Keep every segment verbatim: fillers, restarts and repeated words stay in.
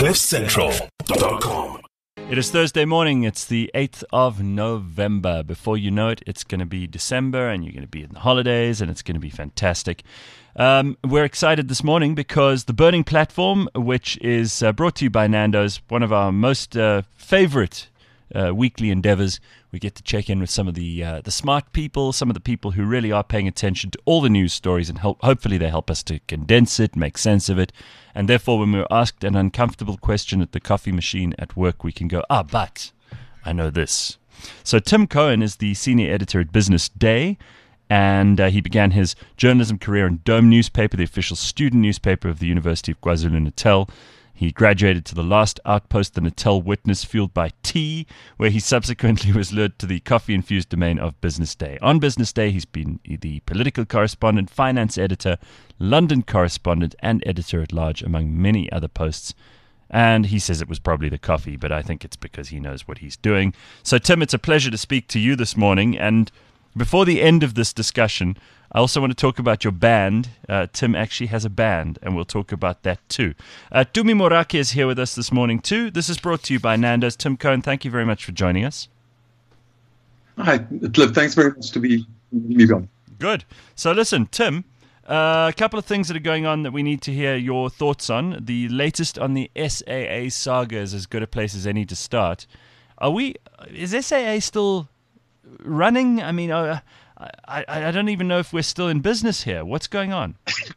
cliff central dot com. It is Thursday morning. It's the eighth of November. Before you know it, it's going to be December and you're going to be in the holidays and it's going to be fantastic. Um, we're excited this morning because the Burning Platform, which is uh, brought to you by Nando's, one of our most uh, favorite uh, weekly endeavors. We get to check in with some of the uh, the smart people, some of the people who really are paying attention to all the news stories, and help, hopefully they help us to condense it, make sense of it. And therefore, when we're asked an uncomfortable question at the coffee machine at work, we can go, ah, but I know this. So Tim Cohen is the senior editor at Business Day, and uh, he began his journalism career in Dome newspaper, the official student newspaper of the University of KwaZulu-Natal. He graduated to the last outpost, the Natal Witness, fueled by tea, where he subsequently was lured to the coffee-infused domain of Business Day. On Business Day, he's been the political correspondent, finance editor, London correspondent, and editor-at-large, among many other posts. And he says it was probably the coffee, but I think it's because he knows what he's doing. So, Tim, it's a pleasure to speak to you this morning. And before the end of this discussion, I also want to talk about your band. Uh, Tim actually has a band, and we'll talk about that too. Uh, Tumi Morake is here with us this morning too. This is brought to you by Nando's. Tim Cohen, thank you very much for joining us. Hi, Cliff. Thanks very much to be me on. Good. So listen, Tim, uh, a couple of things that are going on that we need to hear your thoughts on. The latest on the S A A saga is as good a place as any to start. Are we? Is S A A still running? I mean, uh, I, I don't even know if we're still in business here. What's going on?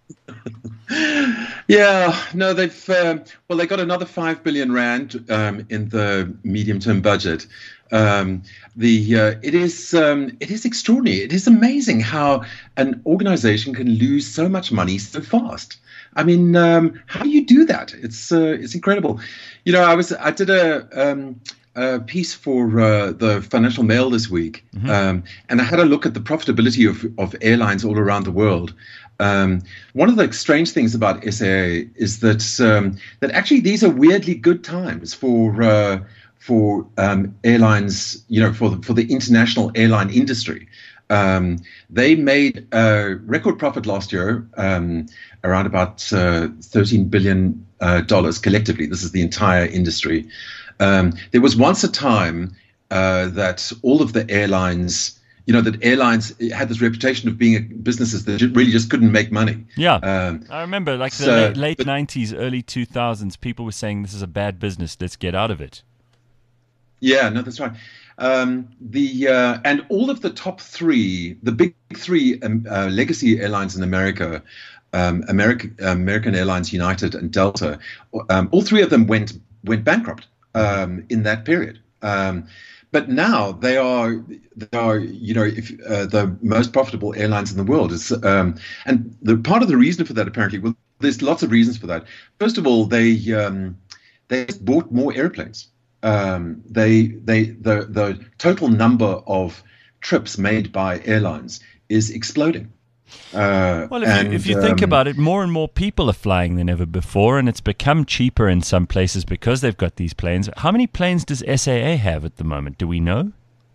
yeah, no, they've um, well, they got another five billion rand um, in the medium-term budget. Um, the uh, it is um, it is extraordinary. It is amazing how an organization can lose so much money so fast. I mean, um, how do you do that? It's uh, it's incredible. You know, I was I did a. Um, A piece for uh, the Financial Mail this week, mm-hmm. um, and I had a look at the profitability of, of airlines all around the world. Um, one of the strange things about S A A is that um, that actually these are weirdly good times for uh, for um, airlines, you know, for the, for the international airline industry. Um, they made a record profit last year, um, around about uh, thirteen billion dollars uh, collectively. This is the entire industry. Um, there was once a time uh, that all of the airlines, you know, that airlines had this reputation of being businesses that really just couldn't make money. Yeah, um, I remember like the so, late, late but, nineties, early two thousands, people were saying this is a bad business, let's get out of it. Yeah, no, that's right. Um, the uh, and all of the top three, the big three um, uh, legacy airlines in America, um, American, American Airlines, United, and Delta, um, all three of them went went bankrupt. Um, in that period, um, but now they are they are you know if uh, the most profitable airlines in the world is um, and the part of the reason for that apparently, well, there's lots of reasons for that. First of all, they um, they bought more airplanes. Um, they they the the total number of trips made by airlines is exploding. Uh, well, if, and, you, if you think um, about it, more and more people are flying than ever before, and it's become cheaper in some places because they've got these planes. How many planes does S A A have at the moment? Do we know?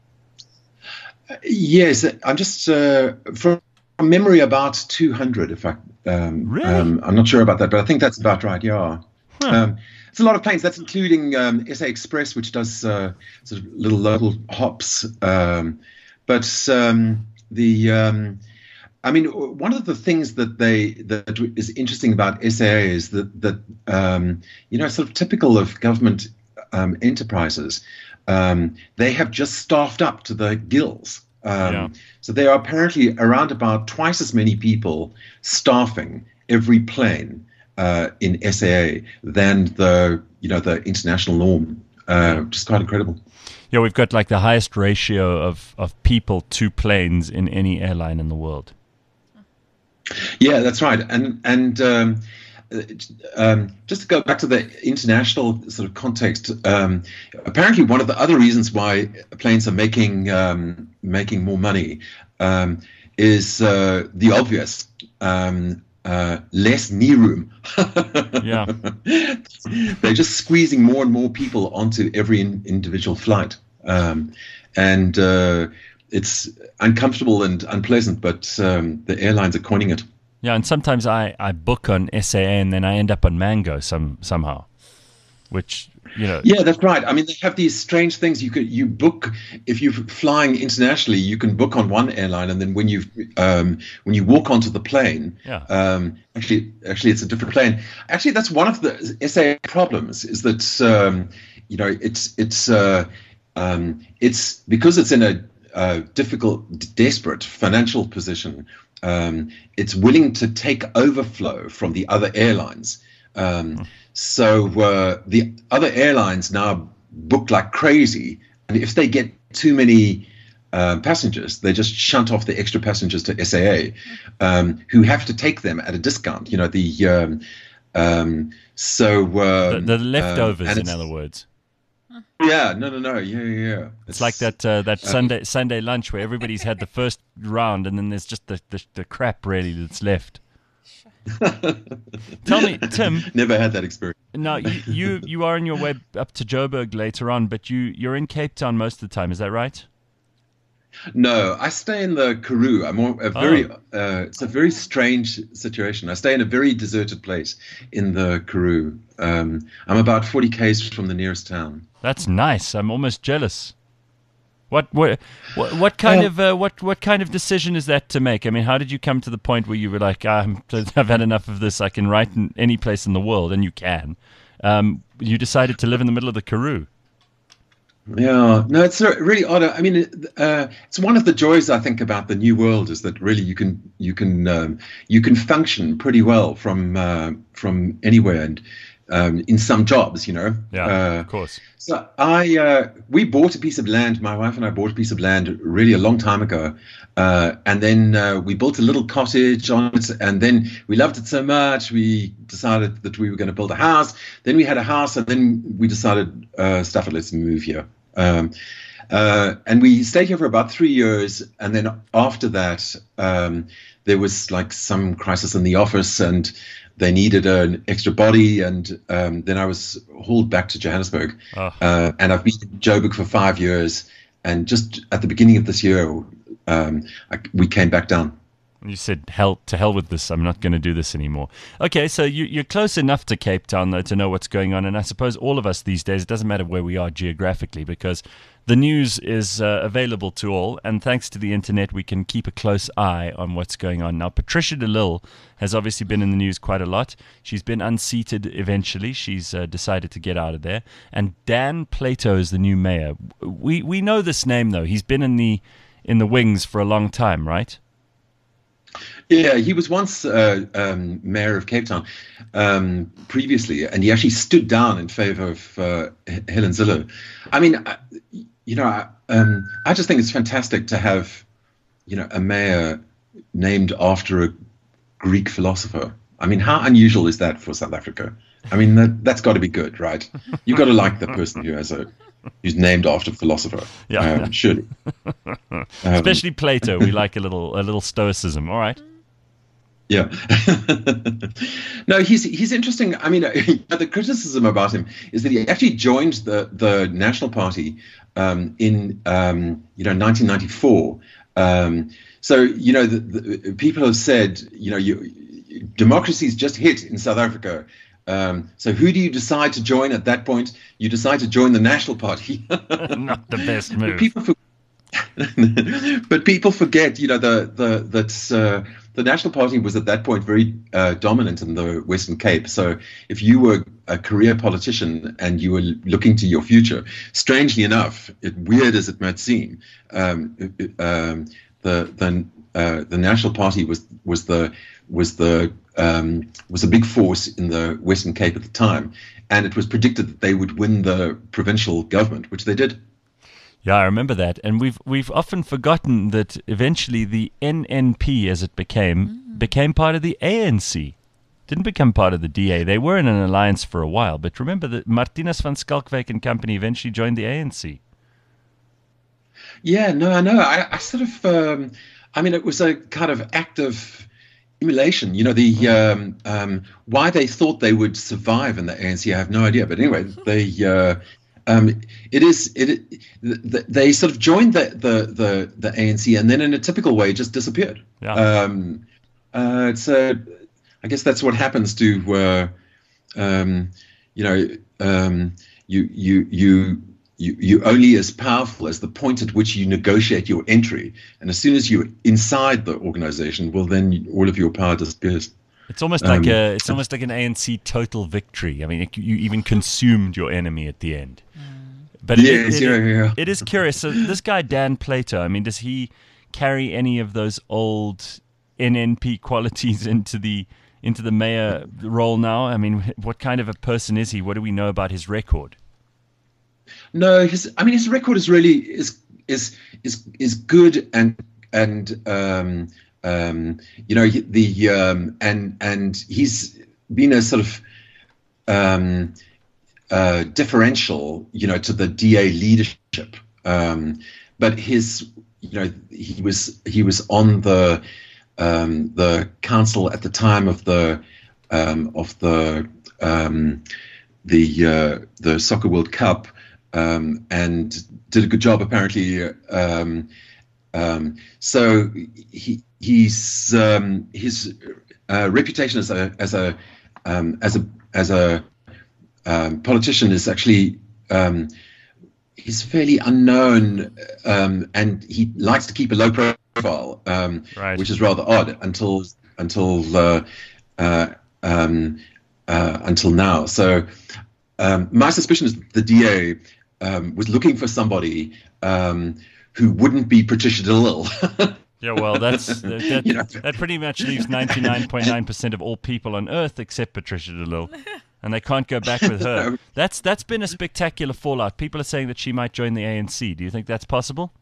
Yes, I'm just uh, from memory about two hundred. In fact, um, really? um, I'm not sure about that, but I think that's about right. Yeah, huh. um, it's a lot of planes. That's including um, S A Express, which does uh, sort of little local hops. Um, but um, the um, I mean, one of the things that they that is interesting about S A A is that that um, you know, sort of typical of government um, enterprises, um, they have just staffed up to the gills. Um, yeah. So there are apparently around about twice as many people staffing every plane uh, in S A A than the you know the international norm. Uh, just quite incredible. Yeah, we've got like the highest ratio of of people to planes in any airline in the world. Yeah, that's right. And and um, um, just to go back to the international sort of context, um, apparently one of the other reasons why planes are making um, making more money um, is uh, the obvious. Um, uh, less knee room. Yeah. They're just squeezing more and more people onto every in, individual flight. Um, and uh, it's uncomfortable and unpleasant, but um, the airlines are coining it. Yeah, and sometimes I, I book on S A A and then I end up on Mango some somehow. which, you know. Yeah, that's right. I mean, they have these strange things. You could you book if you're flying internationally, you can book on one airline, and then when you um, when you walk onto the plane, Yeah. um, actually actually it's a different plane. Actually, that's one of the S A A problems is that um, you know it's it's uh, um, it's because it's in a uh, difficult, desperate financial position. Um, it's willing to take overflow from the other airlines. Um, Hmm. So uh, the other airlines now book like crazy, and if they get too many uh, passengers, they just shunt off the extra passengers to S A A, um, who have to take them at a discount. You know the um, um, so um, The, the leftovers, um, and in it's- other words. Yeah, no, no, no, yeah, yeah, yeah. It's like that uh, that Sunday Sunday lunch where everybody's had the first round and then there's just the, the, the crap really that's left. Tell me, Tim. Never had that experience. Now you, you you are on your way up to Joburg later on, but you you're in Cape Town most of the time. Is that right? No, I stay in the Karoo. I'm a very, Oh. uh, it's a very strange situation. I stay in a very deserted place in the Karoo. Um, I'm about forty k's from the nearest town. That's nice. I'm almost jealous. What what what, what kind Uh, of uh, what what kind of decision is that to make? I mean, how did you come to the point where you were like, I'm, I've had enough of this. I can write in any place in the world, and you can. Um, you decided to live in the middle of the Karoo. Yeah, no, it's uh, really odd. I mean, uh, it's one of the joys I think about the new world is that really you can you can um, you can function pretty well from uh, from anywhere and um, in some jobs, you know. Yeah, Uh, of course. So I, uh, we bought a piece of land. My wife and I bought a piece of land really a long time ago, uh, and then uh, we built a little cottage on it. And then we loved it so much, we decided that we were going to build a house. Then we had a house, and then we decided, uh, stuff it, let's move here. Um, uh, and we stayed here for about three years, and then after that, um, there was like some crisis in the office, and they needed an extra body, and um, then I was hauled back to Johannesburg. Oh. Uh, and I've been in Joburg for five years, and just at the beginning of this year, um, I, we came back down. You said, hell to hell with this. I'm not going to do this anymore. Okay, so you, you're close enough to Cape Town, though, to know what's going on. And I suppose all of us these days, it doesn't matter where we are geographically, because the news is uh, available to all. And thanks to the internet, we can keep a close eye on what's going on. Now, Patricia de Lille has obviously been in the news quite a lot. She's been unseated eventually. She's uh, decided to get out of there. And Dan Plato is the new mayor. We we know this name, though. He's been in the in the wings for a long time, right? Yeah, he was once uh, um, mayor of Cape Town um, previously, and he actually stood down in favor of uh, H- Helen Zille. I mean, I, you know, I, um, I just think it's fantastic to have, you know, a mayor named after a Greek philosopher. I mean, how unusual is that for South Africa? I mean, that, that's got to be good, right? You've got to like the person who has a who's named after a philosopher. Yeah. um, surely. Um, Especially Plato. We like a little a little stoicism. All right. Yeah. No, he's he's interesting. I mean, the criticism about him is that he actually joined the the National Party um, in um, you know nineteen ninety-four. Um, so you know, the, the, people have said, you know, you, democracy's just hit in South Africa. Um, so who do you decide to join at that point? You decide to join the National Party. Not the best move. But people, for- but people forget, you know, the the that uh, the National Party was at that point very uh, dominant in the Western Cape. So if you were a career politician and you were looking to your future, strangely enough, it, weird as it might seem, um, it, um, the the uh, the National Party was was the was the um, was a big force in the Western Cape at the time, and it was predicted that they would win the provincial government, which they did. Yeah, I remember that. And we've we've often forgotten that eventually the N N P, as it became, mm. became part of the A N C. Didn't become part of the D A. They were in an alliance for a while. But remember that Martinus van Schalkwyk and company eventually joined the A N C. Yeah, no, I know. I, I sort of, um, I mean, it was a kind of act of emulation. You know, the um, um, why they thought they would survive in the A N C, I have no idea. But anyway, they... Uh, Um, it is. It, it. They sort of joined the, the, the, the A N C and then, in a typical way, just disappeared. Yeah. Um, uh, it's. Uh, I guess that's what happens to, uh, um, you know, um, you you you. You, you're only as powerful as the point at which you negotiate your entry. And as soon as you're inside the organization, well, then all of your power disappears. It's almost like um, a, it's almost like an A N C total victory. I mean, it, you even consumed your enemy at the end. But it, yes, it, yeah, it, yeah. it is curious. So this guy, Dan Plato, I mean, does he carry any of those old N N P qualities into the into the mayor role now? I mean, what kind of a person is he? What do we know about his record? No, his. I mean, his record is really is is is is good, and and um, um, you know the um, and and he's been a sort of um, uh, differential, you know, to the D A leadership. Um, but his, you know, he was he was on the um, the council at the time of the um, of the um, the uh, the Soccer World Cup. Um, and did a good job apparently. Um, um, so he he's um, his uh, reputation as a as a um, as a as a um, politician is actually um, he's fairly unknown, um, and he likes to keep a low profile, um, right. which is rather odd until until uh, uh, um, uh, until now. So um, my suspicion is the D A. Um, was looking for somebody um, who wouldn't be Patricia DeLille. Yeah, well, that's that, that, you know. that pretty much leaves ninety-nine point nine percent of all people on Earth except Patricia DeLille, and they can't go back with her. That's that's been a spectacular fallout. People are saying that she might join the A N C. Do you think that's possible?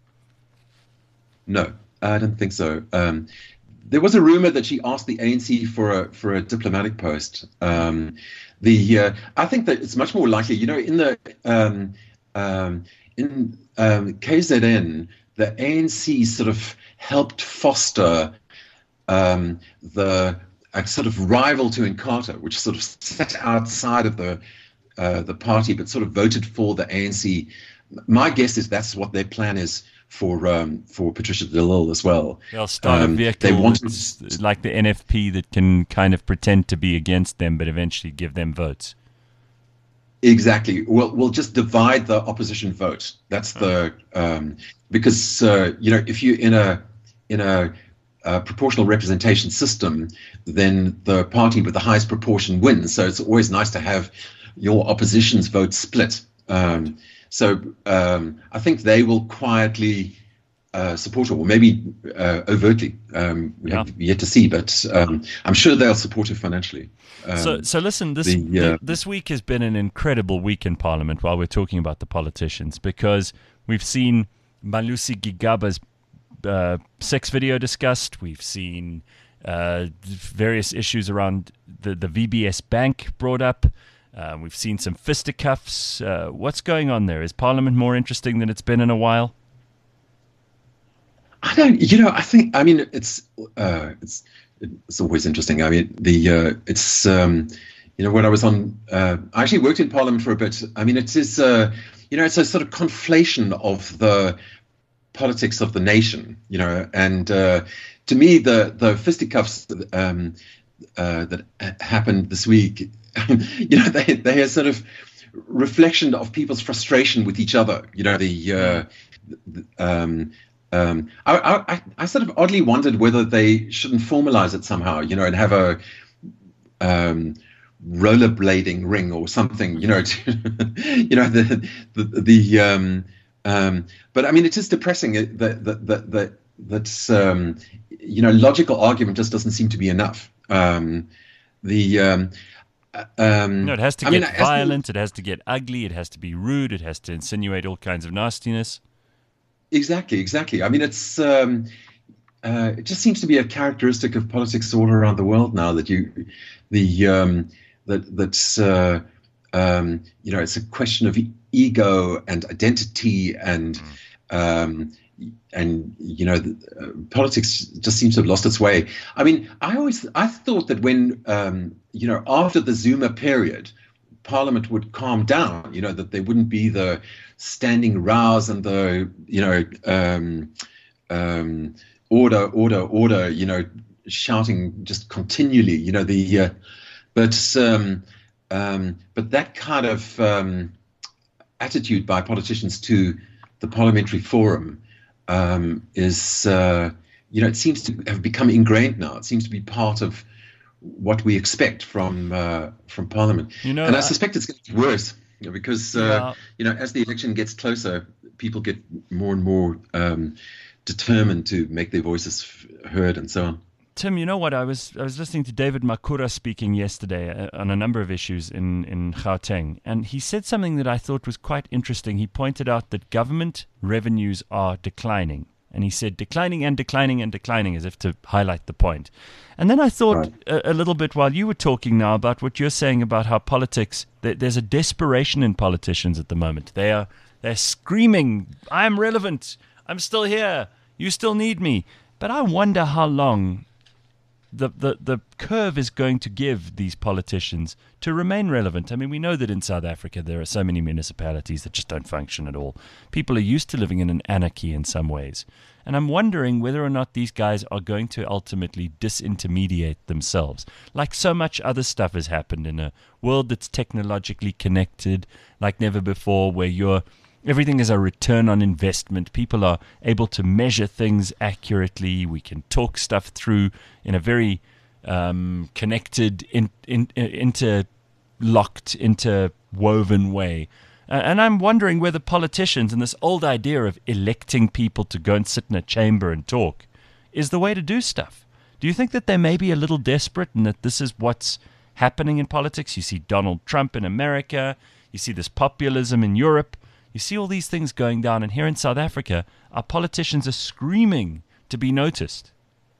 No, I don't think so. Um, there was a rumor that she asked the A N C for a for a diplomatic post. Um, the uh, I think that it's much more likely. You know, in the um, Um, in um, K Z N, the A N C sort of helped foster um, the a sort of rival to Inkatha, which sort of sat outside of the uh, the party, but sort of voted for the A N C. My guess is that's what their plan is for um, for Patricia DeLille as well. They'll start um, a vehicle they want to, like the N F P that can kind of pretend to be against them, but eventually give them votes. Exactly. We'll we'll just divide the opposition vote. That's the um, because uh, you know if you're in a in a, a proportional representation system, then the party with the highest proportion wins. So it's always nice to have your opposition's vote split. Um, so um, I think they will quietly uh, support her, or maybe uh, overtly. Um, we yeah. have yet to see, but um, I'm sure they'll support her financially. Um, so, so listen. This the, uh, this week has been an incredible week in Parliament. While we're talking about the politicians, because we've seen Malusi Gigaba's uh, sex video discussed. We've seen uh, various issues around the the V B S Bank brought up. Uh, we've seen some fisticuffs. Uh, what's going on there? Is Parliament more interesting than it's been in a while? I don't. You know, I think. I mean, it's uh, it's it's always interesting. I mean, the uh, it's um, you know when I was on, uh, I actually worked in Parliament for a bit. I mean, it is uh, you know it's a sort of conflation of the politics of the nation. You know, and uh, to me, the the fisticuffs um, uh, that happened this week, you know, they they are sort of reflection of people's frustration with each other. You know, the uh, um. Um, I, I, I sort of oddly wondered whether they shouldn't formalize it somehow, you know, and have a um, rollerblading ring or something, you know, to, you know, the the, the um, um, but I mean, it is depressing that that that that that's um, you know, logical argument just doesn't seem to be enough. Um, the um, um, no, it has to I get mean, violent. The, it has to get ugly. It has to be rude. It has to insinuate all kinds of nastiness. Exactly, exactly. I mean, it's um, uh, it just seems to be a characteristic of politics all around the world now that you, the um, that that's uh, um, you know, it's a question of ego and identity and um, and you know, uh, politics just seems to have lost its way. I mean, I always I thought that when um, you know after the Zuma period, Parliament would calm down, you know, that there wouldn't be the standing rows and the, you know, um, um, order, order, order, you know, shouting just continually, you know, the, uh, but um, um, but that kind of um, attitude by politicians to the parliamentary forum um, is, uh, you know, it seems to have become ingrained now. It seems to be part of what we expect from uh, from Parliament. You know, and I I- suspect it's going to get worse, you know, because uh, Yeah. you know, as the election gets closer, people get more and more um, determined to make their voices f- heard and so on. Tim, you know what? I was I was listening to David Makura speaking yesterday uh, on a number of issues in, in Gauteng, and he said something that I thought was quite interesting. He pointed out that government revenues are declining. And he said declining and declining and declining, as if to highlight the point. And then I thought Right. a, a little bit while you were talking now about what you're saying about how politics, that there's a desperation in politicians at the moment. They are they're screaming, I'm relevant, I'm still here, you still need me. But I wonder how long the, the, the curve is going to give these politicians to remain relevant. I mean, we know that in South Africa there are so many municipalities that just don't function at all. People are used to living in an anarchy in some ways. And I'm wondering whether or not these guys are going to ultimately disintermediate themselves. Like so much other stuff has happened in a world that's technologically connected like never before, where you're everything is a return on investment. People are able to measure things accurately. We can talk stuff through in a very um, connected, in, in, interlocked, interwoven way. Uh, and I'm wondering whether politicians and this old idea of electing people to go and sit in a chamber and talk is the way to do stuff. Do you think that they may be a little desperate and that this is what's happening in politics? You see Donald Trump in America. You see this populism in Europe. You see all these things going down, and here in South Africa, our politicians are screaming to be noticed.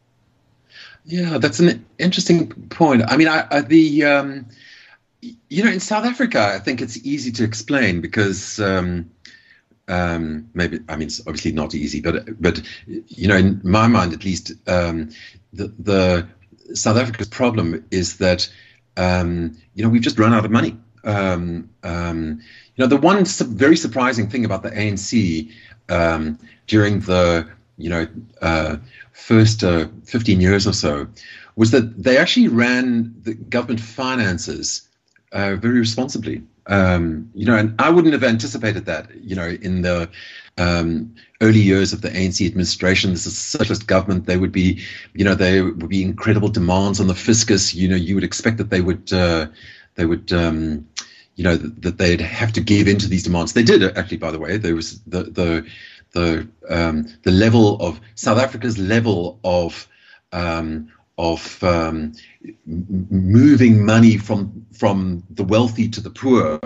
Yeah, that's an interesting point. I mean, I, I, the um, you know, in South Africa, I think it's easy to explain because um, um, maybe I mean it's obviously not easy, but but you know, in my mind at least, um, the the South Africa's problem is that um, you know we've just run out of money. Um, um, you know, the one su- very surprising thing about the A N C um, during the you know uh, first uh, fifteen years or so was that they actually ran the government finances uh, very responsibly. Um, you know, and I wouldn't have anticipated that. You know, in the um, early years of the A N C administration, this is a socialist government. They would be, you know, there would be incredible demands on the fiscus. You know, you would expect that they would. Uh, They would, um, you know, th- that they'd have to give in to these demands. They did actually, by the way. There was the the the um, the level of South Africa's level of um, of um, m- moving money from from the wealthy to the poor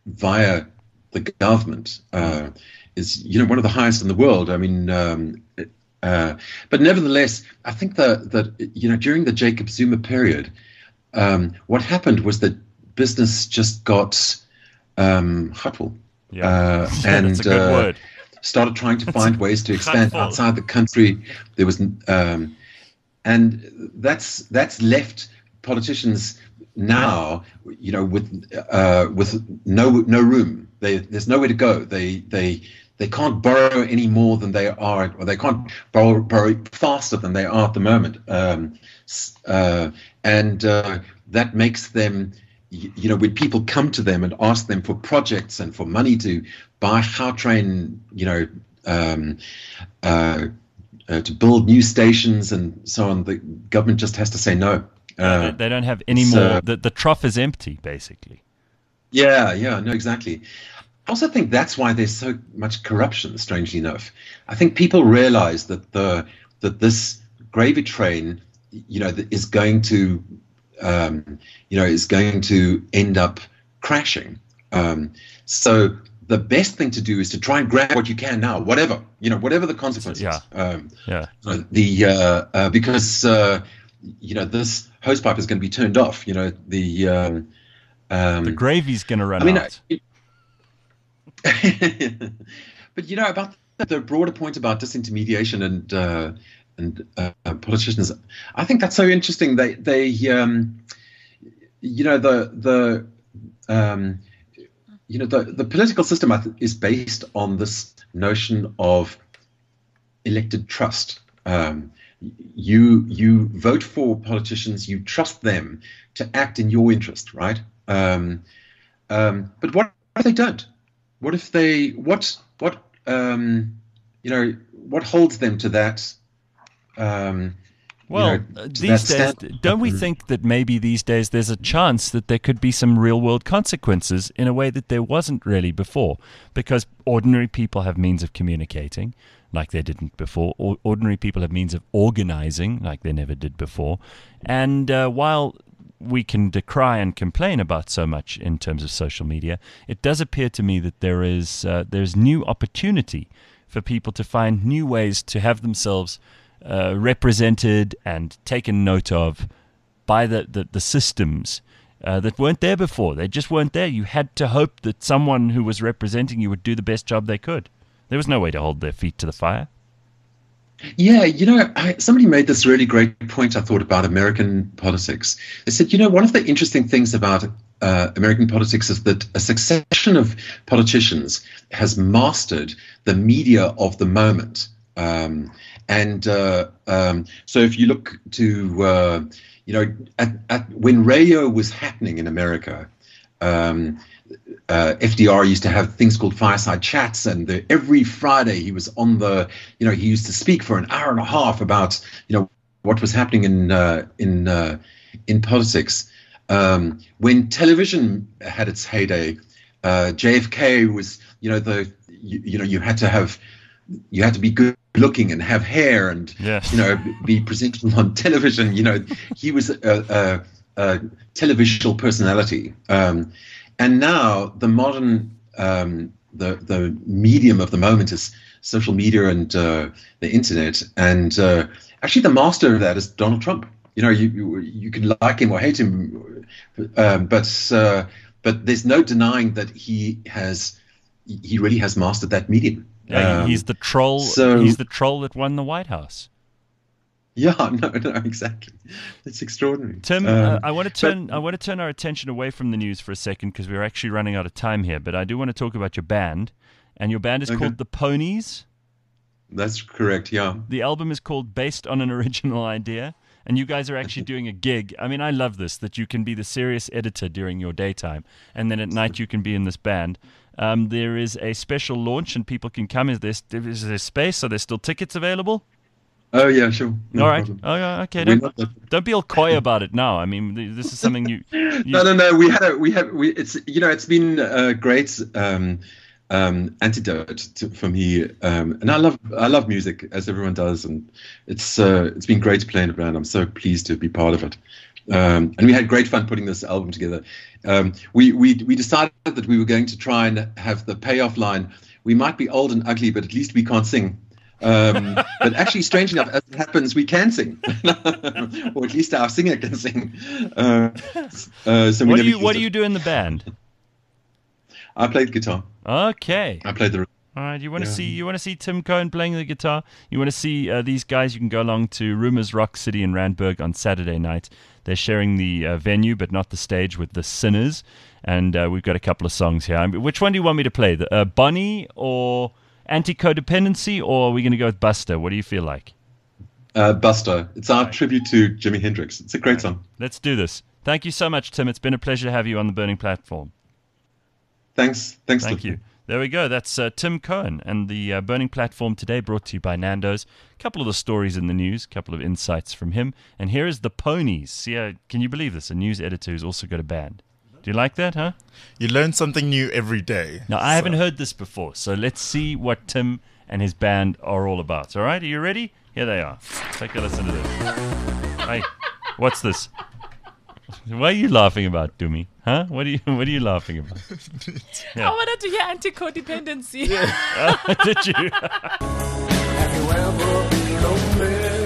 via the government uh, is, you know, one of the highest in the world. I mean. Um, uh, but nevertheless, I think that that you know during the Jacob Zuma period, um, what happened was that business just got um, hutful, Yeah, uh, that's and a good uh, word. started trying to find ways to expand Hutful. outside the country. There was, um, and that's that's left politicians now, you know, with uh, with no no room. They, there's nowhere to go. They they they can't borrow any more than they are, or they can't borrow, borrow faster than they are at the moment. Um, uh, and uh, that makes them, you know, when people come to them and ask them for projects and for money to buy Gautrain, you know, um, uh, uh, to build new stations and so on, the government just has to say no. Uh, they, they don't have any so- more. The, the trough is empty, basically. Yeah, yeah, no, exactly. I also think that's why there's so much corruption, strangely enough. I think people realize that the that this gravy train, you know, is going to, um, you know, is going to end up crashing. Um, so the best thing to do is to try and grab what you can now, whatever, you know, whatever the consequences. Yeah. Um, Yeah. so the uh, uh, because uh, you know this hosepipe is going to be turned off. You know the. Um, um, The gravy's going to run I mean, out. I- but you know about the, the broader point about disintermediation and uh, and uh, politicians, I think that's so interesting. They they um, you know the the um, you know the the political system I th- is based on this notion of elected trust. Um, you you vote for politicians, you trust them to act in your interest, right? Um, um, but what if they don't? What if they what what um, you know what holds them to that? Um, Well, you know, uh, to these that days, standard? don't we think that maybe these days there's a chance that there could be some real world consequences in a way that there wasn't really before? Because ordinary people have means of communicating like they didn't before. Or ordinary people have means of organizing like they never did before. And uh, while we can decry and complain about so much in terms of social media, it does appear to me that there is uh, there's new opportunity for people to find new ways to have themselves Uh, represented and taken note of by the, the, the systems uh, that weren't there before. They just weren't there. You had to hope that someone who was representing you would do the best job they could. There was no way to hold their feet to the fire. Yeah, you know, I, somebody made this really great point, I thought, about American politics. They said, you know, one of the interesting things about uh, American politics is that a succession of politicians has mastered the media of the moment. Um, and uh, um, so if you look to, uh, you know, at, at, when radio was happening in America, um, uh, F D R used to have things called fireside chats, and the, every Friday he was on the, you know, he used to speak for an hour and a half about, you know, what was happening in uh, in uh, in politics. Um, when television had its heyday, uh, J F K was, you know, the, you, you know, you had to have, you had to be good looking and have hair and, yes. you know, be presentable on television. You know, he was a, a, a televisual personality. Um, and now the modern, um, the, the medium of the moment is social media and uh, the internet. And uh, actually the master of that is Donald Trump. You know, you, you, you can like him or hate him, um, but, uh, but there's no denying that he has, he really has mastered that medium. Yeah, Um, he's the troll. so- he's the troll that won the White House. Yeah, no, no, exactly. It's extraordinary. Tim, Um, uh, I want to turn. but- I want to turn our attention away from the news for a second because we're actually running out of time here. But I do want to talk about your band, and your band is Okay. called The Ponies. That's correct. Yeah. The album is called Based on an Original Idea, and you guys are actually doing a gig. I mean, I love this, that you can be the serious editor during your daytime, and then at night you can be in this band. Um, there is a special launch, and people can come. Is there, is there space? Are there still tickets available? Oh yeah, sure. No all right. problem. Oh, yeah, okay. We're Don't, not that- don't be all coy about it now. I mean, th- this is something you... you No, no, no. We had a, we have, we. It's, you know, it's been a great um, um, antidote to, for me, um, and I love, I love music as everyone does, and it's, uh, it's been great to play in a band. I'm so pleased to be part of it, um, and we had great fun putting this album together. Um, we, we, we decided that we were going to try and have the payoff line. We might be old and ugly, but at least we can't sing. Um, but actually, strange enough, as it happens, we can sing, or at least our singer can sing. Uh, uh, so we what never do you used What do it. you do in the band? I played guitar. Okay. I played the. All right. You want to Yeah. see you want to see Tim Cohen playing the guitar. You want to see uh, these guys. You can go along to Rumors Rock City in Randburg on Saturday night. They're sharing the uh, venue, but not the stage, with the Sinners. And uh, we've got a couple of songs here. I mean, which one do you want me to play? The uh, Bonnie or Anti-Codependency, or are we going to go with Buster? What do you feel like? Uh, Buster. It's our tribute to Jimi Hendrix. It's a great song. Let's do this. Thank you so much, Tim. It's been a pleasure to have you on the Burning Platform. Thanks. Thanks. Thank Clifton. you. There we go. That's uh, Tim Cohen and the uh, Burning Platform today, brought to you by Nando's. A couple of the stories in the news, a couple of insights from him. And here is The Ponies. See, uh, can you believe this? A news editor who's also got a band. Do you like that, huh? You learn something new every day. Now, I So- haven't heard this before, so let's see what Tim and his band are all about. All right, are you ready? Here they are. Take a listen to this. Hey, what's this? What are you laughing about, Dumi? Huh? What are you What are you laughing about? Yeah. I wanted to hear anti-codependency. Did you? Have you ever been lonely?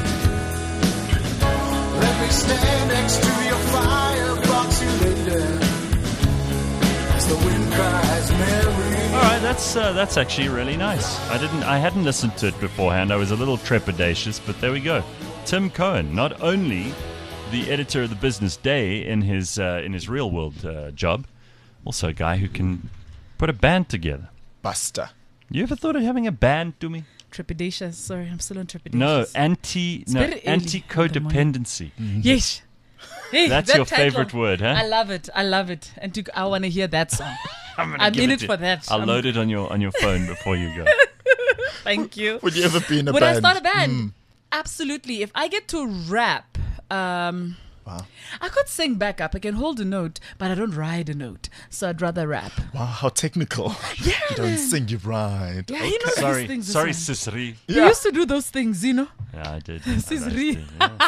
Let me stand next to your firebox, you lady, as the wind cries merry. All right, that's uh, that's actually really nice. I didn't, I hadn't listened to it beforehand. I was a little trepidatious, but there we go. Tim Cohen, not only the editor of the Business Day in his uh, in his real world uh, job, also a guy who can put a band together. Buster. You ever thought of having a band, Dumi? Trepidatious. Sorry, I'm still on trepidatious. No, anti, no, very early in the anti-codependency. Yes. Hey, That's that your title, favorite word, huh? I love it. I love it. And to, I want to hear that song. I'm, gonna I'm give in it it to- for that. I'll I'm- load it on your on your phone before you go. Thank you. Would you ever be in a Would band? I start a band? Absolutely. If I get to rap, um, Wow. I could sing backup. I can hold a note, but I don't ride a note. So I'd rather rap. Wow, how technical. Yeah, You don't man. sing, you ride. Yeah, you know Sorry, these things. sorry, Islam. Sisri. He Yeah. used to do those things, you know. Yeah, I did. Sisri.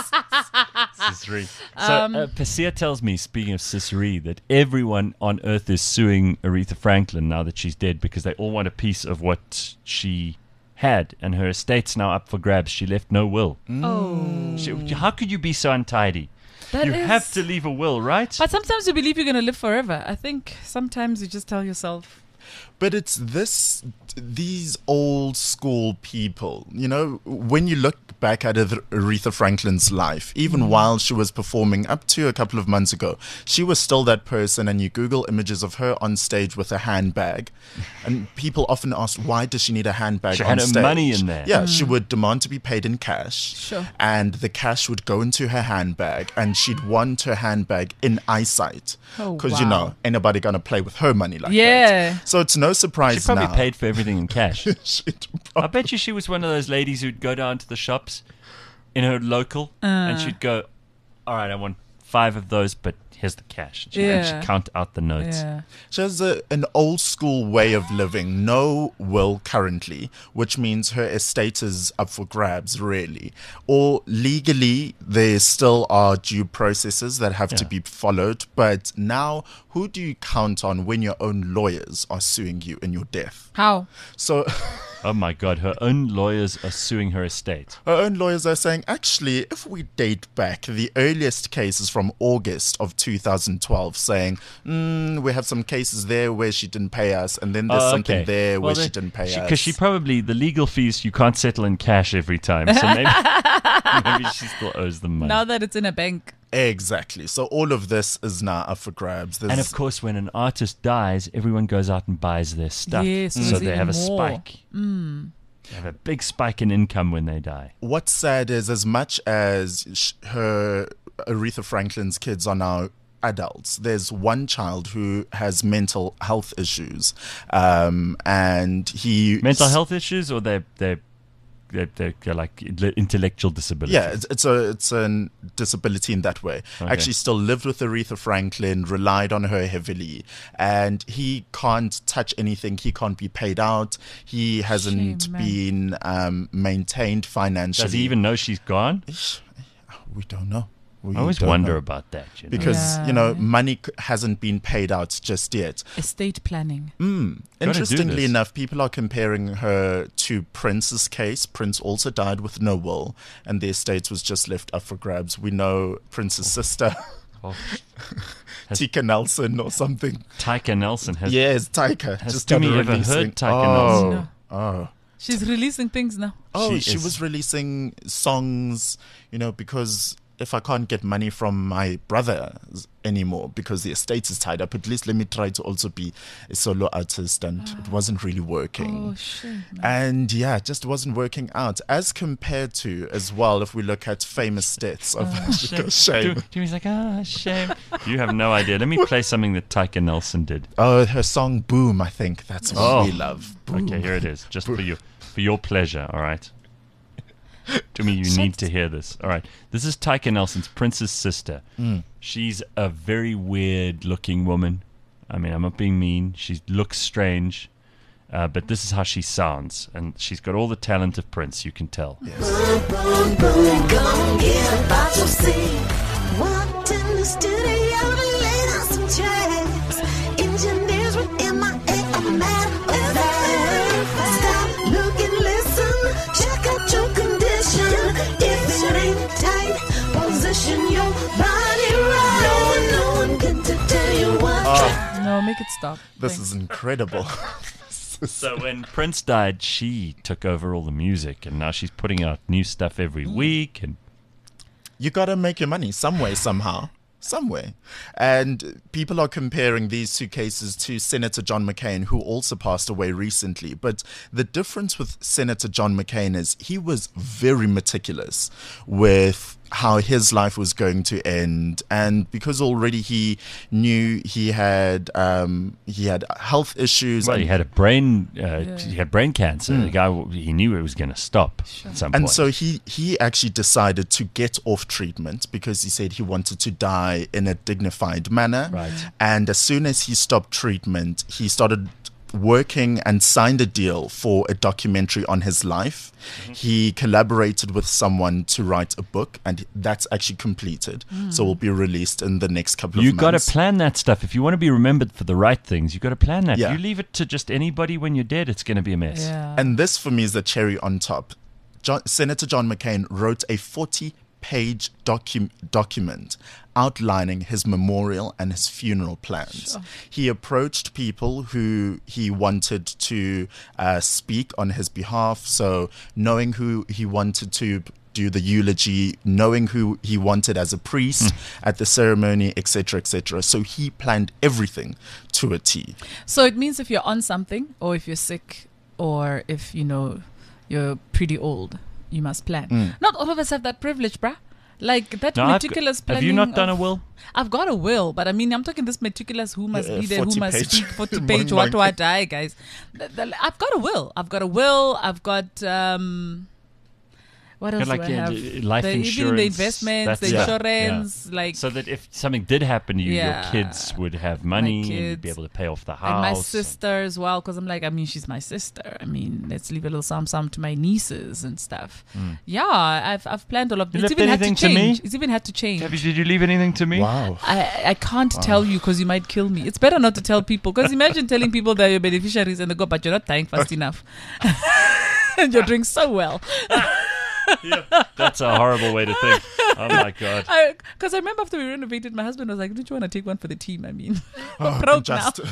Sisri. So Um, uh, Pasia tells me, speaking of Sisri, that everyone on earth is suing Aretha Franklin now that she's dead because they all want a piece of what she had, and her estate's now up for grabs. She left no will. Oh. She, how could you be so untidy? That you is- have to leave a will, right? But sometimes you believe you're going to live forever. I think sometimes you just tell yourself. But it's this, these old school people, you know, when you look back at Aretha Franklin's life, even while she was performing up to a couple of months ago, she was still that person. And you Google images of her on stage with a handbag. And people often ask, why does she need a handbag She on had her stage? money in there. Yeah, she would demand to be paid in cash. Sure. And the cash would go into her handbag, and she'd want her handbag in eyesight. Oh, Because, you wow. know, ain't nobody going to play with her money like Yeah. that. So it's no surprise She probably now. paid for everything in cash. She'd I bet you she was one of those ladies who'd go down to the shops in her local and she'd go, all right, I want five of those, but here's the cash. And she'd, and Yeah. she'd count out the notes. Yeah. She has a, an old school way of living, no will currently, which means her estate is up for grabs, really. Or legally, there still are due processes that have to Yeah. be followed. But now, who do you count on when your own lawyers are suing you in your death? How? So Oh my God, her own lawyers are suing her estate. her own lawyers are saying, actually, if we date back, the earliest case is from August of two thousand twelve, saying, mm, we have some cases there where she didn't pay us, and then there's Oh, something okay. there Well, where she they- didn't pay us. Because she probably, the legal fees, you can't settle in cash every time. So maybe, maybe she still owes them money. Now that it's in a bank. Exactly. So all of this is now up for grabs. There's, And of course, when an artist dies, everyone goes out and buys their stuff. Yes, so there's they even have a more. spike. They have a big spike in income when they die. what's sad is, as much as sh- her Aretha Franklin's kids are now adults, there's one child who has mental health issues, um, and he Mental health issues, or they're they're they're, they're, they're like intellectual disabilities. Yeah, it's, it's a it's a disability in that way. Okay. Actually, still lived with Aretha Franklin, relied on her heavily, and he can't touch anything. He can't be paid out. He hasn't Shame, man. been um, maintained financially. Does he even know she's gone? We don't know. We I always don't wonder know. about that. You know? Because Yeah. you know money c- hasn't been paid out just yet. Estate planning. Mm. Gotta do Interestingly this. enough, people are comparing her to Prince's case. Prince also died with no will, and the estate was just left up for grabs. We know Prince's sister, Oh, Has- Tika Nelson or something. Tyka Nelson has. Yes, Tika. has just Timmy started ever heard releasing- Tika oh, Nelson? No. Oh, She's releasing things now. oh, She she, is- was releasing songs, you know, because if I can't get money from my brother anymore because the estate is tied up, at least let me try to also be a solo artist, and it wasn't really working. Oh, shit. man. And yeah, it just wasn't working out as compared to, as well, if we look at famous deaths of Shame. Shame. Jimmy's like, ah, shame. You have no idea. Let me play something that Tyka Nelson did. Oh, her song Boom, I think that's what Oh. we love. Boom. Okay, here it is, just for you, for your pleasure. All right. Jimmy, you need to hear this. All right. This is Tyka Nelson's Prince's sister. She's a very weird-looking woman. I mean, I'm not being mean. She looks strange. Uh, but this is how she sounds. And she's got all the talent of Prince, you can tell. Boom, boom, boom, come get about your seat. Walked in the studio to lay down some tracks. Engineers were in my head, I'm mad with that. Stop, look and listen. Check out your condition. If it ain't tight, position your body right. No one, no one get to tell you what. No, make it stop. This Thanks. is incredible. So when Prince died, she took over all the music. And now she's putting out new stuff every week. And You gotta make your money some way, somehow. Some way. And people are comparing these two cases to Senator John McCain, who also passed away recently. But the difference with Senator John McCain is he was very meticulous with how his life was going to end, and because already he knew he had um, he had health issues. Well, and he had a brain. Uh, He had brain cancer. The guy, he knew it was going to stop at some And point. so he, he actually decided to get off treatment because he said he wanted to die in a dignified manner. Right. And as soon as he stopped treatment, he started working and signed a deal for a documentary on his life. Mm-hmm. He collaborated with someone to write a book, and that's actually completed. So it will be released in the next couple You of got to months. plan that stuff. If you want to be remembered for the right things, you got to plan that. Yeah. You leave it to just anybody when you're dead, it's going to be a mess. Yeah. And this, for me, is the cherry on top. John, Senator John McCain wrote a forty-page docu- document outlining his memorial and his funeral plans. He approached people who he wanted to uh, speak on his behalf. So knowing who he wanted to do the eulogy, knowing who he wanted as a priest at the ceremony, et cetera, et cetera. So he planned everything to a T. So it means if you're on something, or if you're sick, or if, you know, you're pretty old, you must plan. Mm. Not all of us have that privilege, bruh. Like that No, I've meticulous got- planning. have you not done of- a will? I've got a will, but I mean, I'm talking this meticulous who must Yeah, be there, who forty must page. speak, forty More page, than what do I ninety. die, guys. The- the- I've got a will. I've got a will. I've got, um, what else Got like do I uh, have? life the, insurance. Even the investments, the That's- yeah, insurance, yeah. like. So that if something did happen to you, Yeah. your kids would have money and you'd be kids. able to pay off the house. And my sister as well, because I'm like, I mean, she's my sister. I mean, let's leave a little some some to my nieces and stuff. Yeah, I've I've planned all of You It's left even had to anything to me? change. It's even had to change. Have you, did you leave anything to me? Wow. I, I can't tell you because you might kill me. It's better not to tell people, because imagine telling people they're your beneficiaries and they go, but you're not dying fast enough. And you're doing so well. That's a horrible way to think. Oh my God. Because I, I remember after we renovated, my husband was like, don't you want to take one for the team? I mean, Oh, I'm broke just-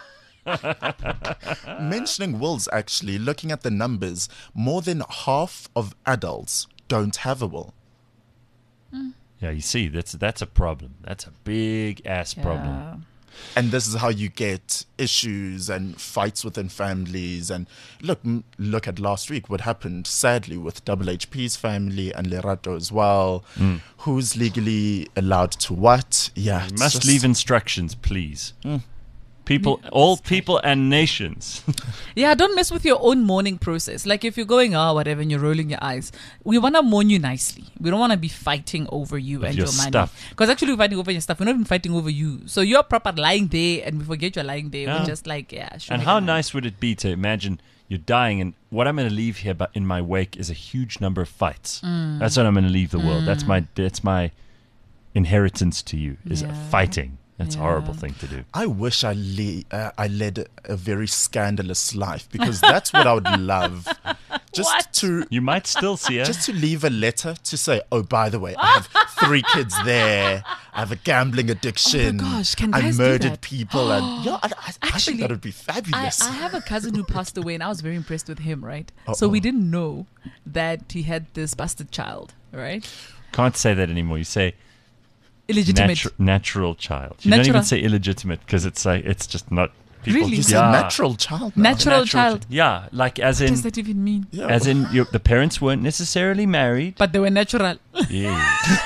now. Mentioning wills, actually, looking at the numbers, more than half of adults don't have a will. Yeah, you see, that's that's a problem. That's a big ass problem. Yeah. And this is how you get issues and fights within families. And look, m- look at last week, what happened, sadly, with Double H P's family and Lerato as well. Who's legally allowed to what? Yeah, You it's must just- leave instructions, please. People, all people and nations. Yeah, don't mess with your own mourning process. Like if you're going, oh, whatever, and you're rolling your eyes, we want to mourn you nicely. We don't want to be fighting over you With and your your, money. stuff. Because actually, we're fighting over your stuff. We're not even fighting over you. So you're proper lying there, and we forget you're lying there. Yeah. We're just like, yeah, sure. And how nice would it be to imagine you're dying and what I'm going to leave here but in my wake is a huge number of fights. Mm. That's what I'm going to leave the world. That's my that's my inheritance to you is Yeah. fighting. That's a horrible Yeah. thing to do. I wish I, le- uh, I led a, a very scandalous life, because that's what I would love. Just What? to You might still see her. just to leave a letter to say, oh, by the way, I have three kids there. I have a gambling addiction. Oh gosh, can I guys do murdered that? people. And yeah, I, I, I Actually, think that would be I, fabulous. I have a cousin who passed away, and I was very impressed with him, right? So Uh-oh. we didn't know that he had this bastard child, right? Can't say that anymore. You say Illegitimate. natu- natural child. You don't Natural. even say illegitimate because it's like it's just not. People, Really? you said yeah. natural child now. Natural, Natural child. Yeah, like as What in does that even mean? Yeah. as in your, the parents weren't necessarily married. But they were natural. Yeah.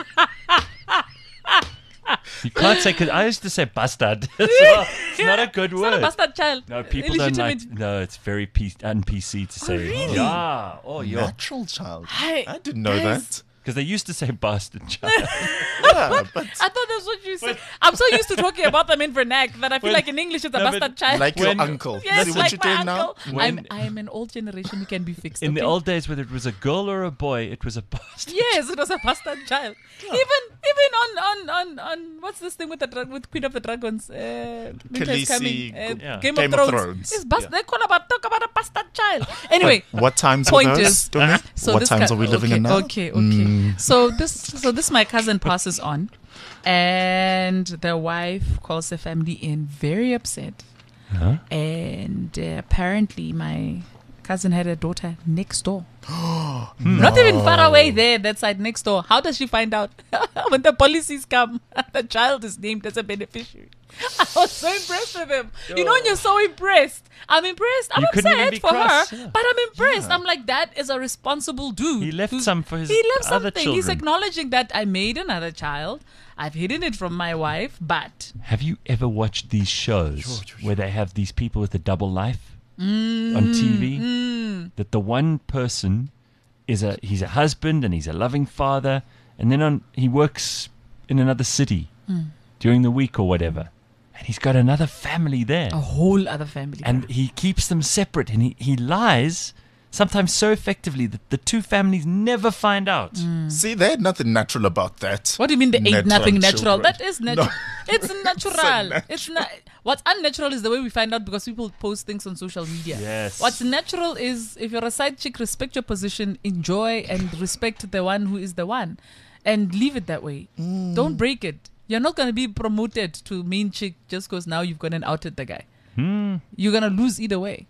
You can't say, because I used to say bastard. So it's not a good It's not a word. bastard child. No, people don't like. Illegitimate. No, it's very P- un-P C to say. really? Yeah. Oh, yeah. Natural child. Hey, I didn't know guys. Because they used to say bastard child. that. Yeah, but I thought that's what you said. I'm so used to talking about them in vernac that I feel When- like in English it's a No, but bastard child. like When- your uncle. yes, See what like you're my doing uncle. now? I'm, When- I'm an old generation who can be fixed. In the okay? old days, whether it was a girl or a boy, it was a bastard. Yes, it was a bastard child. Even even on, on, on, on what's this thing with the dra- with Queen of the Dragons? Uh, Winter is Khaleesi, coming. Uh, yeah. Game, Game of of Thrones. Thrones. It's bast- Yeah. They call about talk about a bastard child. Anyway, What times Point are those? is- Domi? so what this times ca- are we living okay, in now? Okay, okay. Mm. So this so this my cousin passes on, and the wife calls the family in, very upset. Huh? And uh, apparently my cousin had a daughter next door. Not even far away there, that side next door. How does she find out? When the policies come, the child is named as a beneficiary. I was so impressed with him. You know, when you're so impressed, I'm impressed. I'm You couldn't even upset be for cross, her, yeah. but I'm impressed. I'm like, that is a responsible dude. He left who's- some for his He left other something. He's children. acknowledging that I made another child. I've hidden it from my wife, but Have you ever watched these shows where they have these people with a double life on T V? mm, That the one person is a he's a husband and he's a loving father, and then on he works in another city mm. during the week or whatever, and he's got another family there, a whole other family. and he keeps them separate, and he, he lies sometimes so effectively that the two families never find out. See, they had nothing natural about that. Mm. What do you mean there ain't Natural nothing natural? children. That is natural. No. It's natural. natural. It's not. What's unnatural is the way we find out because people post things on social media. Yes. What's natural is if you're a side chick, respect your position, enjoy and respect the one who is the one, and leave it that way. Mm. Don't break it. You're not gonna be promoted to main chick just because now you've gone and outed the guy. Hmm. You're gonna lose either way.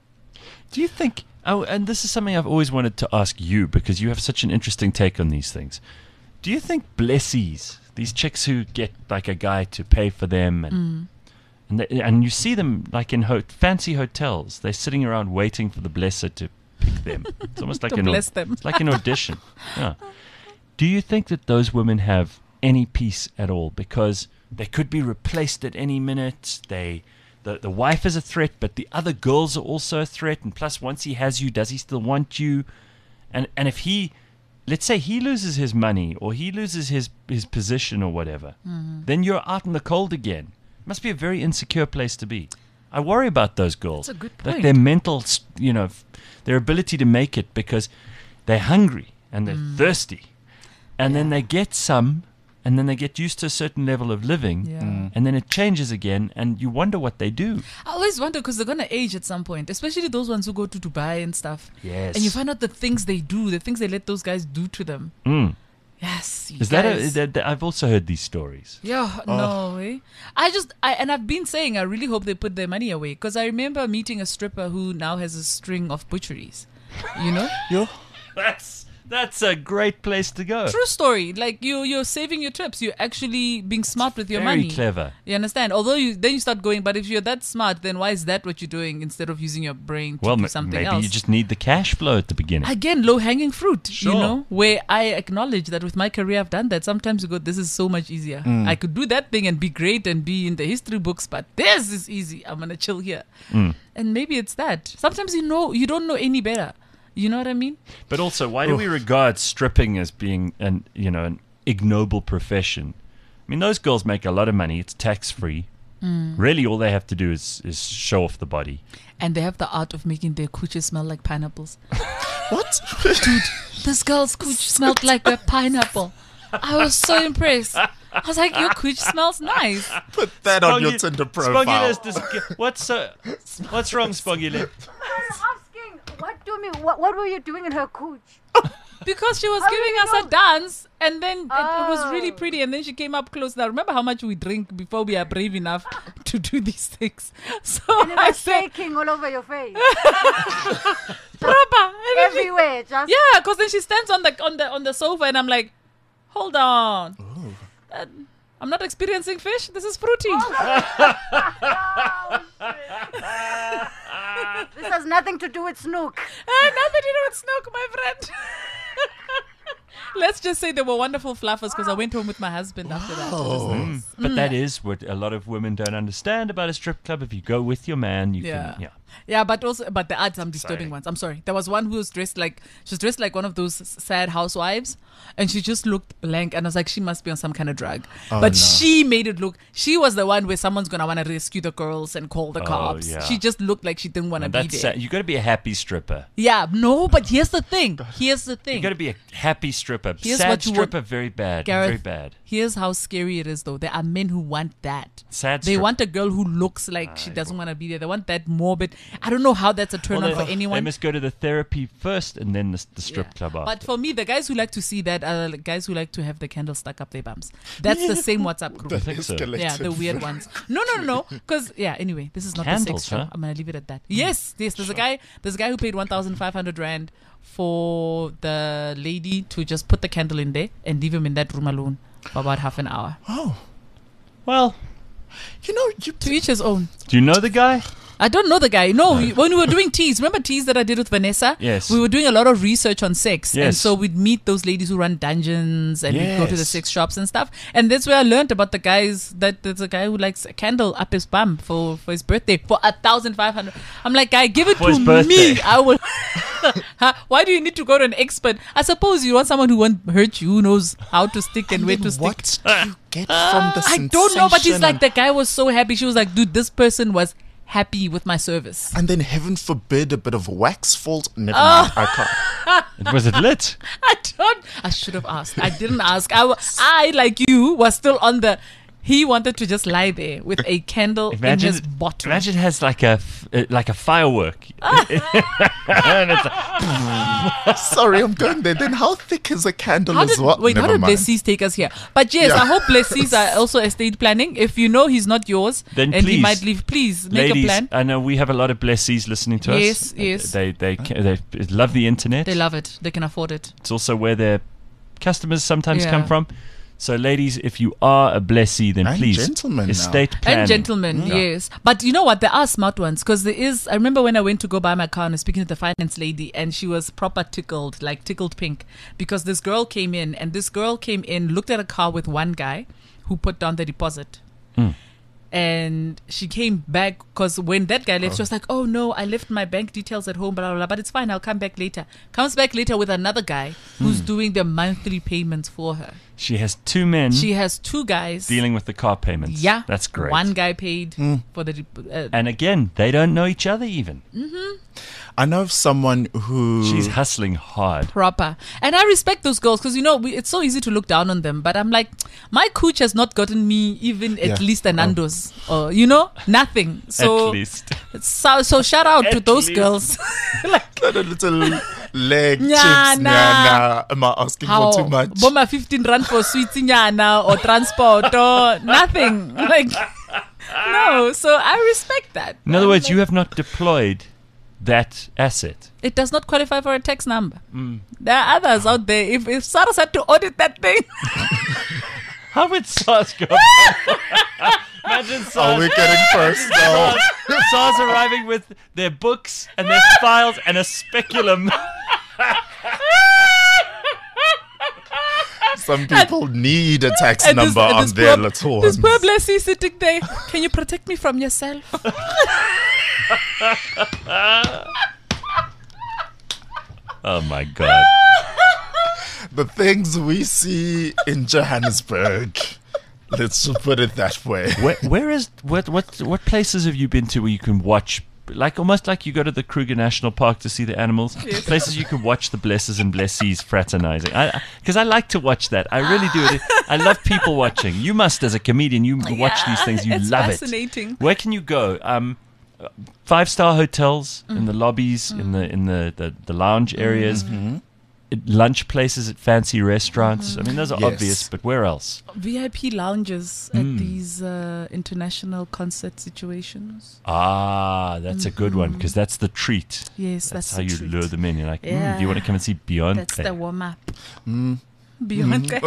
Do you think, oh, and this is something I've always wanted to ask you because you have such an interesting take on these things. Do you think blessies, these chicks who get like a guy to pay for them, and Mm. and, they, and you see them like in ho- fancy hotels, they're sitting around waiting for the blesser to pick them. It's almost like To an bless them. It's like an audition. Yeah. Do you think that those women have any peace at all because they could be replaced at any minute? They. The, the wife is a threat, but the other girls are also a threat. And plus, once he has you, does he still want you? And and if he, let's say he loses his money or he loses his, his position or whatever, Mm-hmm. then you're out in the cold again. Must be a very insecure place to be. I worry about those girls. That's a good That point. their mental, s- you know, f- their ability to make it because they're hungry and they're Mm. thirsty. And then they get some, and then they get used to a certain level of living. Yeah. Mm. And then it changes again, and you wonder what they do. I always wonder because they're gonna age at some point, especially those ones who go to Dubai and stuff. Yes. And you find out the things they do, the things they let those guys do to them. Mm. Yes. you Is that, a, guys. is that that- I've also heard these stories. Yeah, no way. I just, I and I've been saying I really hope they put their money away because I remember meeting a stripper who now has a string of butcheries. You know, That's that's a great place to go. true story. Like you, you're saving your trips. You're actually being smart with your Very money. clever. You understand? Although you then you start going, but if you're that smart, then why is that what you're doing instead of using your brain to Well, do m- something maybe else? you just need the cash flow at the beginning. Again, low hanging fruit, Sure. you know, where I acknowledge that with my career I've done that. Sometimes you go, this is so much easier. Mm. I could do that thing and be great and be in the history books, but this is easy. I'm gonna chill here. Mm. And maybe it's that. Sometimes you know you don't know any better. You know what I mean? But also, why do we regard stripping as being an you know an ignoble profession? I mean, those girls make a lot of money. It's tax free. Mm. Really, all they have to do is, is show off the body. And they have the art of making their cooches smell like pineapples. What? This girl's cooch smelled like a pineapple. I was so impressed. I was like, your cooch smells nice. Put that on your Spongile- Tinder profile. Spongile's dis- what's uh, what's wrong, Spongile? asking, what do you mean? What, what were you doing in her cooch? Because she was How do giving you us know? a dance, and then it, it was really Oh. pretty, and then she came up close. Now, remember how much we drink before we are brave enough to do these things. So And it I was said, shaking all over your face. proper. And then she- Everywhere. Just yeah, because then she stands on the on the on the sofa, and I'm like, hold on. Uh, I'm not experiencing fish. This is fruity. This has nothing to do with Snook. Ah, nothing to do with Snook, my friend. Let's just say they were wonderful fluffers because I went home with my husband after that. It was nice. But that is what a lot of women don't understand about a strip club. If you go with your man, you Yeah. can. Yeah. Yeah, but also, but there are some disturbing Sorry. ones. I'm sorry. There was one who was dressed like, she was dressed like one of those s- sad housewives, and she just looked blank, and I was like, she must be on some kind of drug. Oh, but no. she made it look, she was the one where someone's going to want to rescue the girls and call the Oh, cops. yeah. She just looked like she didn't want to And be that's there. sad. You got to be a happy stripper. Yeah, no, but here's the thing. Here's the You thing. got to be a happy stripper. Here's Sad what you want- stripper, very bad. Gareth, very bad. Here's how scary it is, though. There are men who want that. Sad They stripper. want a girl who looks like she doesn't want to be there. They want that morbid. I don't know how that's a turn Well, on they, for anyone. they must go to the therapy first and then the, the strip Yeah. club after. But for me, the guys who like to see that are the guys who like to have the candle stuck up their bums. That's the same WhatsApp group. That think so. escalated Yeah, the weird ones. No, no, no, no. Because yeah. Anyway, this is not Candles, the sex show. huh? I'm gonna leave it at that. Yes, yes. There's a guy. There's a guy who paid one thousand five hundred rand for the lady to just put the candle in there and leave him in that room alone for about half an hour. Oh, well, You know, you To each his own. Do you know the guy? I don't know the guy. No, we, when we were doing teas, remember teas that I did with Vanessa? Yes. We were doing a lot of research on sex. And Yes. so we'd meet those ladies who run dungeons and we'd go to the Yes. sex shops and stuff. And that's where I learned about the guys that there's a guy who likes a candle up his bum for, for his birthday for a thousand five hundred. I'm like, guy, give it For his to birthday. me. I will. Huh? Why do you need to go to an expert? I suppose you want someone who won't hurt you, who knows how to stick and, And where then to stick. what do you get from the I don't know, but he's sensation like, and- the guy was so happy. She was like, dude, this person was happy with my service. And then, heaven forbid, a bit of wax falls. Never Oh. mind. I can't. Was it lit? I don't. I should have asked. I didn't ask. I, wa- I like you, was still on the. He wanted to just lie there with a candle Imagine, in his bottom. imagine it has like a f- uh, like a firework. And it's like, Sorry, I'm going there. Then how thick is a candle How as did, well? wait, Never how did mind. Blessies take us here? But yes, Yeah. I hope Blessies are also estate planning. If you know he's not yours Then and he please, might leave, please make ladies, a plan. I know we have a lot of blessies listening to Yes, us. yes. They they ca- they love the internet. They love it. They can afford it. It's also where their customers sometimes Yeah. come from. So, ladies, if you are a blessy, then And please gentlemen now. estate planning. And gentlemen, Yeah. yes. But you know what? There are smart ones because there is. I remember when I went to go buy my car and I was speaking to the finance lady, and she was proper tickled, like tickled pink, because this girl came in, and this girl came in, looked at a car with one guy who put down the deposit. Mm. And she came back because when that guy left, she was like, "Oh no, I left my bank details at home, blah blah blah. But it's fine, I'll come back later." Comes back later with another guy who's doing the monthly payments for her. She has two men She has two guys dealing with the car payments. Yeah, That's great. One guy paid for the. dep- Uh, And again, they don't know each other even. I know of someone who. She's hustling hard. proper. And I respect those girls because, you know, we, it's so easy to look down on them. But I'm like, my cooch has not gotten me even at Yeah. least a Nando's. Or, you know, nothing. So, At least. so, so shout out to At those least. girls. like, a little leg Nyana. chips. Nyana. Am I asking how, for too much? Boma fifteen rand for sweets nyana or transport or nothing. Like, no. So I respect that. In other I'm words, like, you have not deployed that asset. it does not qualify for a tax number. There are others out there. If, if SARS had to audit that thing, How would SARS go? Imagine Are SARS, we getting personal? SARS arriving with their books and their files and a speculum. Some people need a tax and this- number and on this their poor, little this ones. poor Blessy sitting there. Can you protect me from yourself? Oh my God. The things we see in Johannesburg. Let's just put it that way. Where, where is what what what places have you been to where you can watch, like almost like you go to the Kruger National Park to see the animals? Places you can watch the blessers and blessies fraternizing. I because I, I like to watch that. I really do. I love people watching. You must, as a comedian, you watch these things. You it's love fascinating. it. Where can you go? Um, five star hotels in the lobbies, in the in the, the, the lounge areas. At lunch places at fancy restaurants. I mean, those are Yes. obvious, but where else? V I P lounges Mm. at these uh, international concert situations. Ah, that's a good one because that's the treat. Yes, That's, that's, how the you treat. lure them in. You're like, mm, do Yeah. you want to come and see Beyonce? That's the warm up. Mm. Beyonce.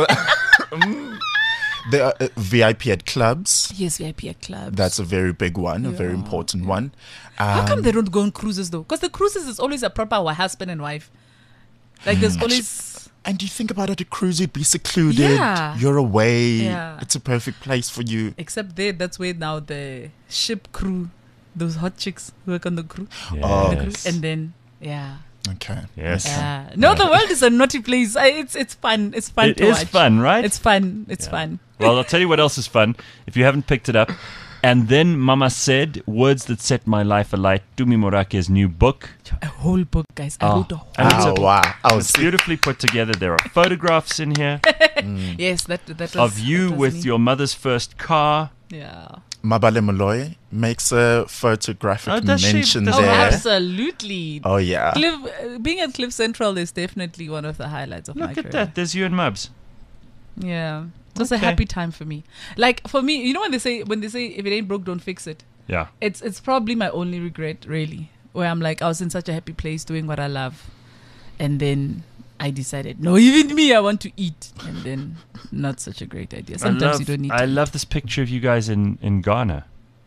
There are uh, V I P at clubs. Yes, V I P at clubs. That's a very big one, a very Yeah. important one. How come Um, they don't go on cruises though? Because the cruises is always a proper husband and wife. Like there's always. And you think about it, a cruise, you'd be secluded. Yeah. You're away. Yeah. It's a perfect place for you. Except there, that's where now the ship crew, those hot chicks who work on the crew, Oh. the crew Yes. and then yeah, Okay. Yes. yeah. No, the world is a naughty place. I, it's it's fun. It's fun It to is watch. fun, right? It's fun. It's Yeah. fun. Well, I'll tell you what else is fun. If you haven't picked it up, and then Mama said, "Words That Set My Life Alight." Tumi Morake's new book. A whole book, guys. I Oh. wrote a whole. And it's Oh, a- wow. I It's was beautifully put together. There are photographs in here Yes, that that was of you that was with me. your mother's first car. yeah. Mabale Molloy makes a photographic Oh, does she? mention Does Oh, there. absolutely. Oh, yeah. Cliff, uh, being at Cliff Central is definitely one of the highlights of my Look at career. that. There's you and Mubs. Yeah, it was a Okay. happy time for me. Like for me, you know when they say when they say if it ain't broke, don't fix it. Yeah. It's it's probably my only regret, really, where I'm like I was in such a happy place doing what I love, and then I decided, no, even me, I want to eat. And then, not such a great idea. Sometimes I love, you don't need I to. love this picture of you guys in, in Ghana.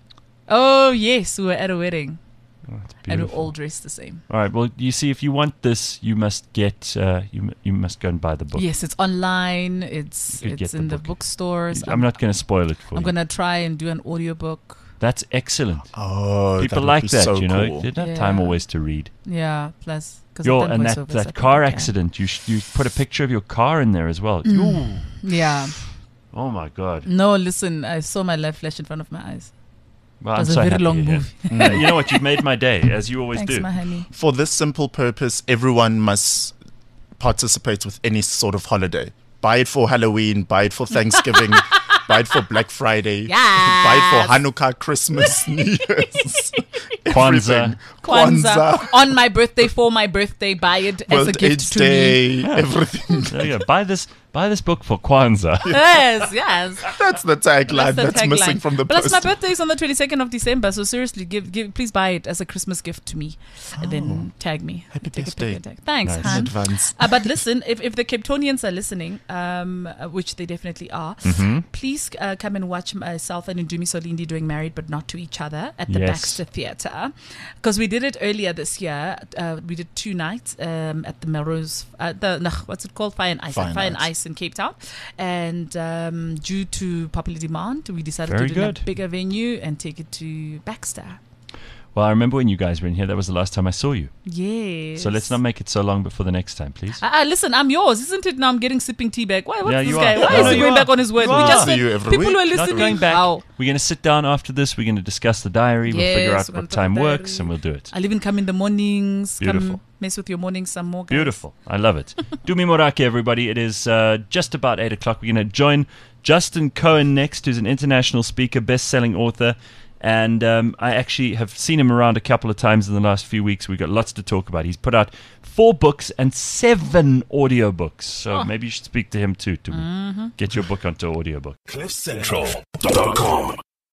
Oh, yes, we were at a wedding. Oh, it's And we're beautiful. all dressed the same. All right. Well, you see, if you want this, you must get. Uh, you mu- you must go and buy the book. Yes, it's online. It's You could get it's the in the book. bookstores. I'm not going to spoil it for I'm you. going to try and do an audiobook. That's excellent. Oh, People that would like be that, so you know. cool. They don't have time Yeah. always to read. Yeah, plus. Cause Your I've done and that, voiceovers, I that think car I can. accident. You sh- you put a picture of your car in there as well. Mm. Ooh. Yeah. Oh my God. No, listen, I saw my life flash in front of my eyes. Well, It I'm was a so very happy long to hear. movie. Uh, you know what? You've made my day, as you always Thanks, do. my honey. For this simple purpose, everyone must participate with any sort of holiday. Buy it for Halloween, buy it for Thanksgiving, buy it for Black Friday, buy it for Hanukkah, Christmas, New Year's, Kwanzaa. everything. Kwanzaa. On my birthday, for my birthday, buy it as a World gift AIDS to me. Day, everything. There you go. Buy this. Buy this book for Kwanzaa. Yes, yes. That's the tagline the that's, tagline. missing from the Plus, post. my birthday is on the twenty-second of December, so seriously, give, give, please buy it as a Christmas gift to me, and then tag me. Happy Take a birthday. picture, tag. Thanks, Nice. in Han. advance. Uh, but listen, if, if the Cape Townians are listening, um, uh, which they definitely are, Mm-hmm. please uh, come and watch myself and Ndumi Solindi doing Married But Not to Each Other at the Yes. Baxter Theatre. Because we did it earlier this year. Uh, we did two nights um, at the Melrose, uh, the, nah, what's it called? Fire and Ice. Fire Fire, and and Ice. Ice in Cape Town. And um, due to popular demand, we decided Very to do good. a bigger venue and take it to Baxter. Well, I remember when you guys were in here. That was the last time I saw you. Yes. So let's not make it so long before the next time, please. Ah, ah, listen, I'm yours, isn't it? Now I'm getting sipping tea back. Why? What's Yeah, this you guy? are. Why No, is he you going are. back on his word? You We are. just See said you every people week. were Not listening. going back. Wow. We're going to sit down after this. We're going to discuss the diary. We'll figure Yes, out we're gonna what talk time about works, diary. and we'll do it. I'll even come in the mornings. Beautiful. Come mess with your mornings some more. Guys. Beautiful. I love it. Dumi Morake, everybody. It is uh, just about eight o'clock. We're going to join Justin Cohen next, who's an international speaker, best-selling author. And um, I actually have seen him around a couple of times in the last few weeks. We've got lots to talk about. He's put out four books and seven audiobooks. So Oh. maybe you should speak to him too, to Mm-hmm. get your book onto audiobook. cliff central dot com